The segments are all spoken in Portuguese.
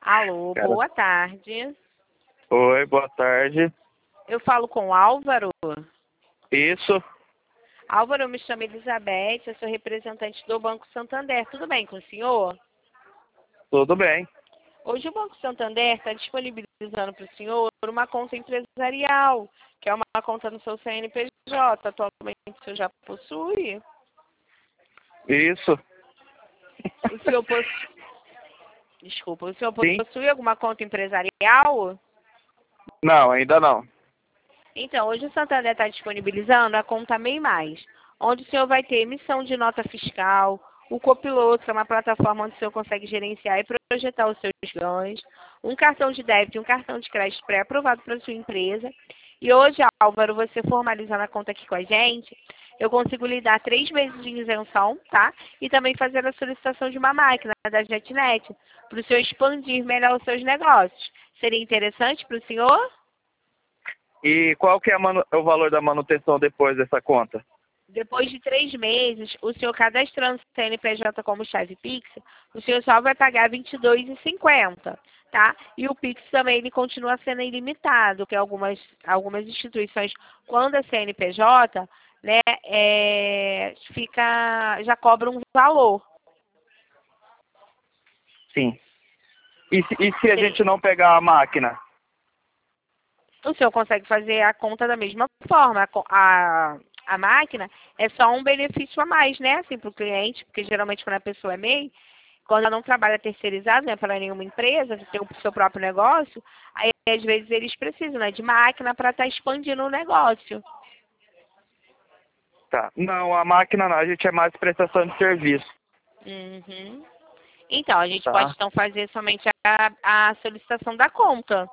Alô, Cara. boa tarde. Oi, boa tarde. Eu falo com o Álvaro. Isso, Álvaro, eu me chamo Elizabeth, eu sou representante do Banco Santander. Tudo bem com o senhor? tudo bem. Hoje o Banco Santander está disponibilizando para o senhor uma conta empresarial, que é uma conta no seu CNPJ. Atualmente o senhor já possui? Isso, O senhor possui... Desculpa, o senhor sim. possui alguma conta empresarial? Não, ainda não. Então, hoje o Santander está disponibilizando a conta MEI Mais, onde o senhor vai ter emissão de nota fiscal, o Copiloto, que é uma plataforma onde o senhor consegue gerenciar e projetar os seus ganhos, um cartão de débito e um cartão de crédito pré-aprovado para a sua empresa. E hoje, Álvaro, você formalizando a conta aqui com a gente, eu consigo lhe dar 3 meses de isenção, tá? E também fazer a solicitação de uma máquina da JetNet, para o senhor expandir melhor os seus negócios. Seria interessante para o senhor? E qual que é o valor da manutenção depois dessa conta? Depois de 3 meses, o senhor cadastrando o CNPJ como chave Pix, o senhor só vai pagar R$ 22,50, tá? E o Pix também ele continua sendo ilimitado, que algumas instituições, quando é CNPJ, né, já cobra um valor. Sim. E se a gente não pegar a máquina? O senhor consegue fazer a conta da mesma forma. A máquina é só um benefício a mais, né? Assim, para o cliente, porque geralmente quando a pessoa é MEI, quando ela não trabalha terceirizado, né, para nenhuma empresa, tem o seu próprio negócio, aí às vezes eles precisam, né, de máquina para estar expandindo o negócio. Tá. Não, a máquina não, a gente é mais prestação de serviço. Uhum. Então, a gente pode Tá, então fazer somente a solicitação da conta.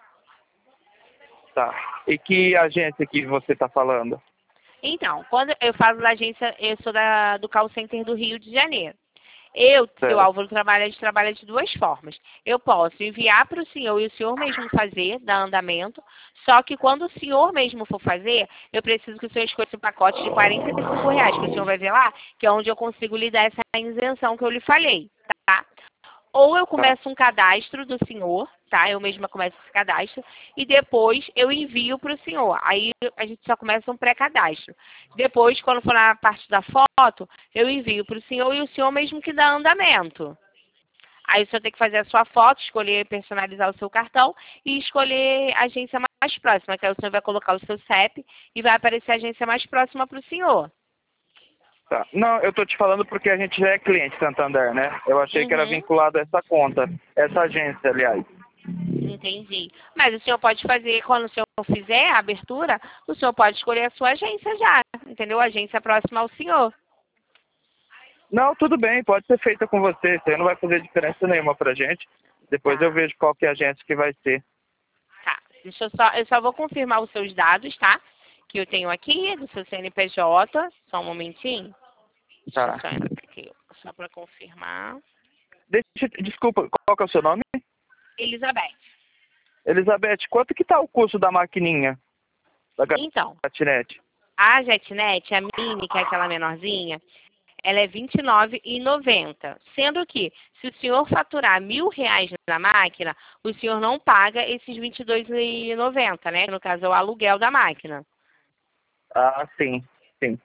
tá. E que agência que você está falando? Então, quando eu falo da agência, eu sou do call center do Rio de Janeiro. Seu Certo. Álvaro, a gente trabalha de duas formas. Eu posso enviar para o senhor e o senhor mesmo fazer, dar andamento, só que quando o senhor mesmo for fazer, eu preciso que o senhor escolha esse pacote de R$ 45, que o senhor vai ver lá, que é onde eu consigo lhe dar essa isenção que eu lhe falei, tá? Ou eu Tá. começo um cadastro do senhor, tá? Eu mesma começo esse cadastro e depois eu envio para o senhor. Aí a gente só começa um pré-cadastro. Depois, quando for na parte da foto, eu envio para o senhor e o senhor mesmo que dá andamento. Aí o senhor tem que fazer a sua foto, escolher personalizar o seu cartão e escolher a agência mais próxima, que aí o senhor vai colocar o seu CEP e vai aparecer a agência mais próxima para o senhor. Tá. Não, eu tô te falando porque a gente já é cliente Santander, né? Eu achei que era Uhum. vinculado a essa conta, essa agência, aliás. Entendi. Mas o senhor pode fazer, quando o senhor fizer a abertura, o senhor pode escolher a sua agência já, entendeu? A agência próxima ao senhor. Não, tudo bem, pode ser feita com você. Isso aí não vai fazer diferença nenhuma pra gente. Depois eu Tá, vejo qual que é a agência que vai ser. tá. Eu só vou confirmar os seus dados, tá? Que eu tenho aqui, do seu CNPJ. Só um momentinho. Deixa eu Tá. só entrar aqui, só para confirmar. Desculpa, qual que é o seu nome? Elizabeth. Elizabeth, quanto que tá o custo da maquininha da Então, gatinete? a JetNet, a Mini, que é aquela menorzinha, ela é R$ 29,90. Sendo que, se o senhor faturar R$ 1.000 na máquina, o senhor não paga esses R$ 22,90, né? No caso, é o aluguel da máquina. Ah, sim, sim.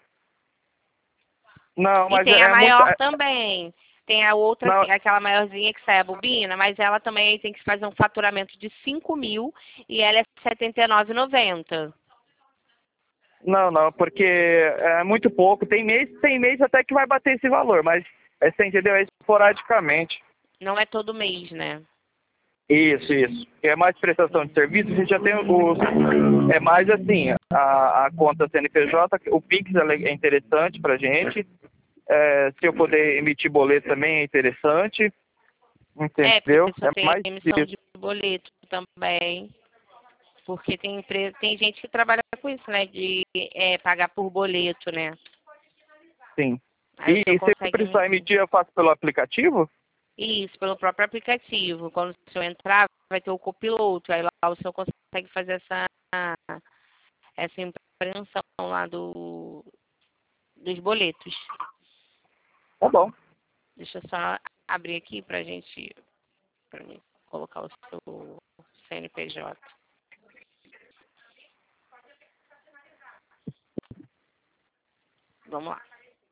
Não, E mas tem a é muito... maior também. Tem a outra, Não, aquela maiorzinha que sai a bobina, mas ela também tem que fazer um faturamento de 5.000 e ela é R$ 79,90. não, porque é muito pouco. Tem mês até que vai bater esse valor, mas você entendeu? É esporadicamente. Não é todo mês, né? Isso, isso. É mais prestação de serviço, a gente já tem os. É mais assim, a conta CNPJ, o Pix ela é interessante pra gente. É, se eu poder emitir boleto também é interessante. É, porque Entendeu? só É tem mais emissão isso. de boleto também. Porque tem gente que trabalha com isso, né? De pagar por boleto, né? Sim. Aí o E senhor se eu consegue precisar emitir, eu faço pelo aplicativo? isso pelo próprio aplicativo. Quando o senhor entrar, vai ter o copiloto. Aí lá o senhor consegue fazer essa impressão lá dos boletos. Tá bom. Deixa eu só abrir aqui pra gente. Pra mim. colocar o seu CNPJ. Vamos lá.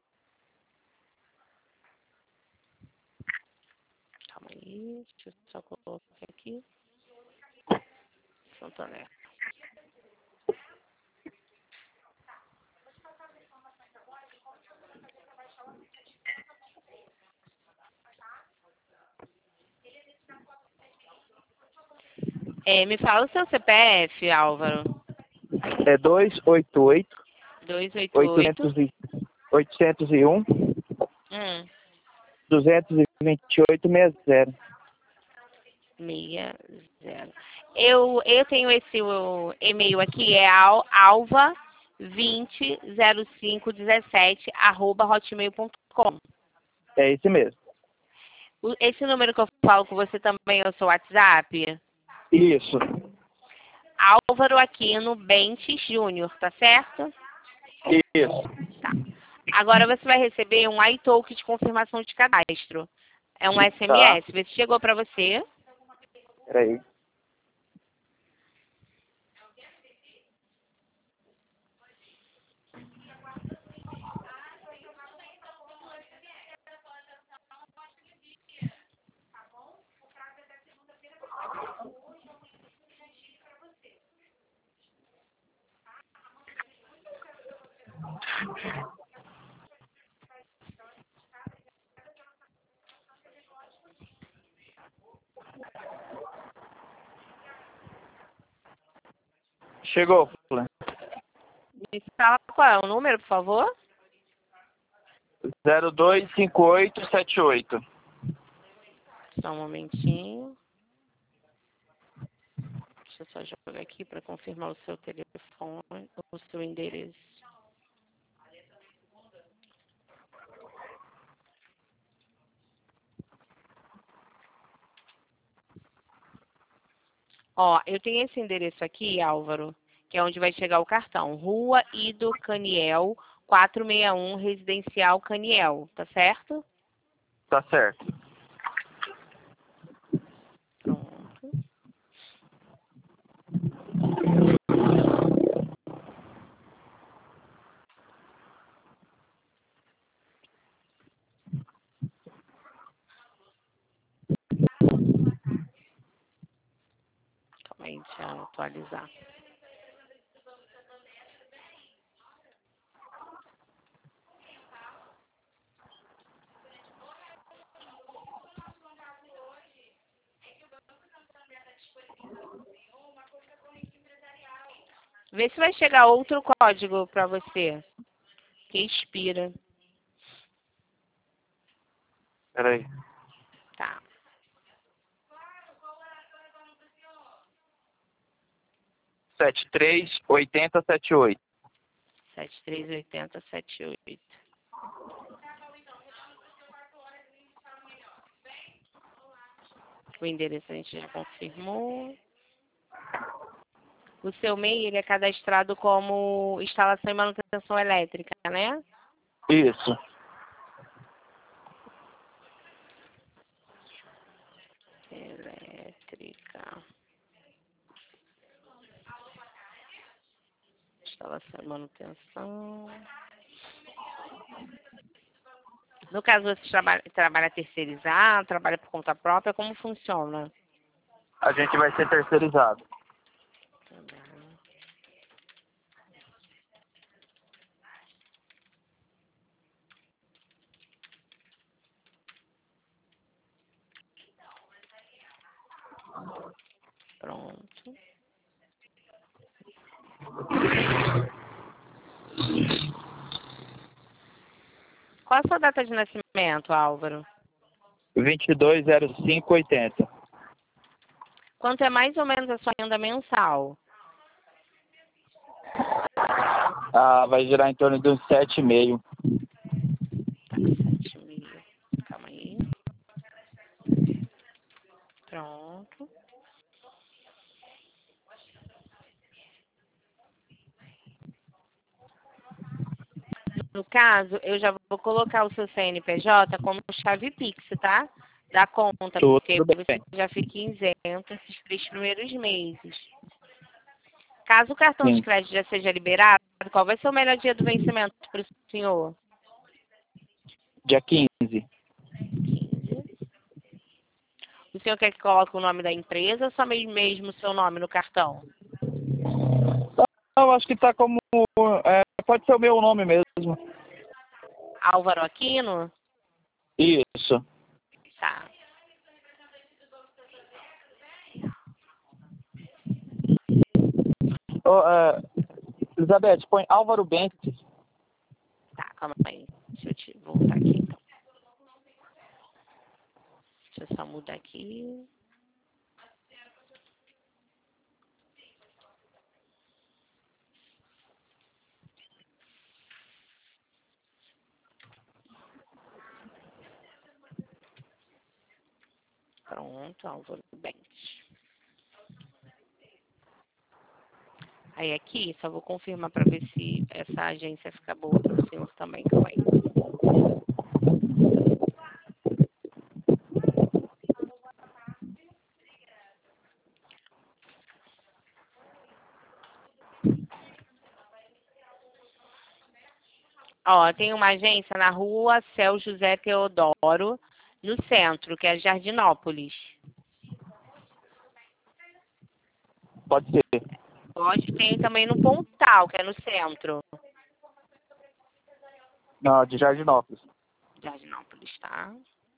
Calma aí, deixa eu só colocar aqui. Santo André. Me fala o seu CPF, Álvaro. É 288 288 801 228 60. 60. Eu tenho esse e-mail aqui, é alva200517@hotmail.com. É esse mesmo. Esse número que eu falo com você também é o seu WhatsApp? Isso. Álvaro Aquino Bentes Júnior, tá certo? Isso. Tá. Agora você vai receber um iTalk de confirmação de cadastro. É um SMS. Vê se chegou para você. Peraí. Chegou, Flávia. Me fala qual é o número, por favor. 025878. Só um momentinho. Deixa eu só jogar aqui para confirmar o seu telefone, o seu endereço. Ó, eu tenho esse endereço aqui, Álvaro, que é onde vai chegar o cartão. Rua Ido Caniel, 461, Residencial Caniel, tá certo? Tá certo. Pronto. Calma aí, deixa eu atualizar. Vê se vai chegar outro código para você, que expira. Peraí. Tá. 738078. 738078. O endereço a gente já confirmou. O seu MEI, ele é cadastrado como instalação e manutenção elétrica, né? Isso. Elétrica. Instalação e manutenção. No caso, você trabalha terceirizado, trabalha por conta própria, como funciona? A gente vai ser terceirizado. Pronto. Qual a sua data de nascimento, Álvaro? 220580. Quanto é mais ou menos a sua renda mensal? Vai girar em torno de uns 7,5. Tá, 7.000. Calma aí. Pronto. No caso, eu já vou colocar o seu CNPJ como chave Pix, tá? da conta, Tudo porque bem. você já fica isento esses 3 primeiros meses. Caso o cartão de Sim. crédito já seja liberado, qual vai ser o melhor dia do vencimento para o senhor? Dia 15. 15. O senhor quer que coloque o nome da empresa ou só mesmo o seu nome no cartão? Eu acho que tá como... pode ser o meu nome mesmo. Álvaro Aquino? Isso. Tá. Elizabeth, põe Álvaro Bentes. Tá, calma aí. Deixa eu te voltar aqui, então. Deixa eu só mudar aqui. Pronto, Álvaro Bentes. Aí aqui, só vou confirmar para ver se essa agência fica boa para o senhor também, calma aí. Ó, tem uma agência na rua Céu José Teodoro, no centro, que é Jardinópolis. Pode ser. Pode ter também no Pontal, que é no centro. Não, de Jardinópolis. Jardinópolis, tá?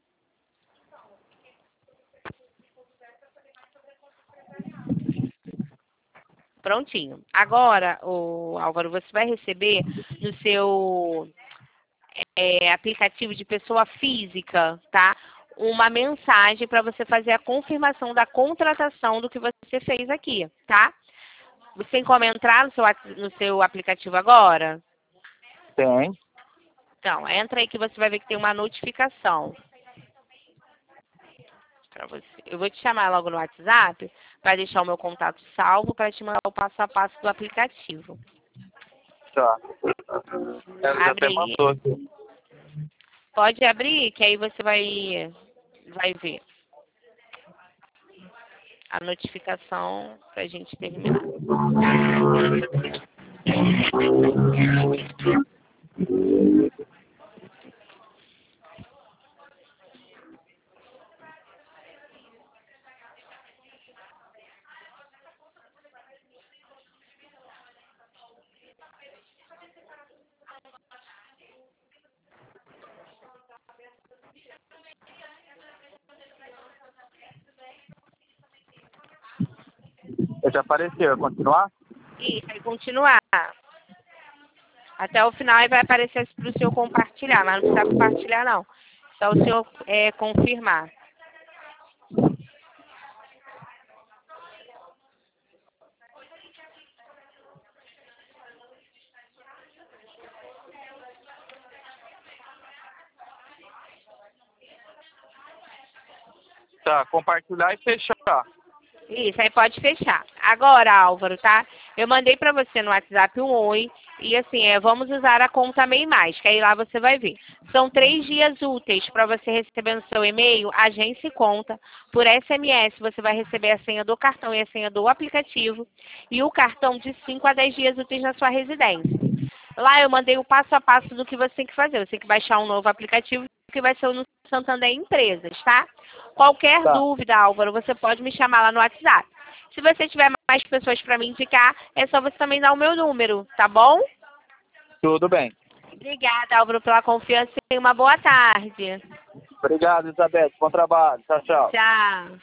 Prontinho. Agora, o Álvaro, você vai receber no seu aplicativo de pessoa física, tá? Uma mensagem para você fazer a confirmação da contratação do que você fez aqui, tá? Você tem como entrar no seu aplicativo agora? Tem. Então, entra aí que você vai ver que tem uma notificação para você. Eu vou te chamar logo no WhatsApp para deixar o meu contato salvo para te mandar o passo a passo do aplicativo. Tá. Ela já Abre até aí. mandou aqui. Pode abrir, que aí você vai ver a notificação para a gente terminar. Já apareceu. Continuar? Isso, aí continuar. Até o final aí vai aparecer para o senhor compartilhar, mas não precisa compartilhar não. Só o senhor confirmar. Tá, compartilhar e fechar. Isso, aí pode fechar. Agora, Álvaro, tá? Eu mandei para você no WhatsApp um oi. E assim, vamos usar a conta MEI Mais, que aí lá você vai ver. São 3 dias úteis para você receber no seu e-mail, agência e conta. Por SMS, você vai receber a senha do cartão e a senha do aplicativo. E o cartão de 5 a 10 dias úteis na sua residência. Lá eu mandei o passo a passo do que você tem que fazer. Você tem que baixar um novo aplicativo, que vai ser o no Santander Empresas, tá? Qualquer dúvida, Álvaro, você pode me chamar lá no WhatsApp. Se você tiver mais pessoas para me indicar, é só você também dar o meu número, tá bom? Tudo bem. Obrigada, Álvaro, pela confiança e uma boa tarde. Obrigado, Elizabeth. Bom trabalho. Tchau, tchau. Tchau.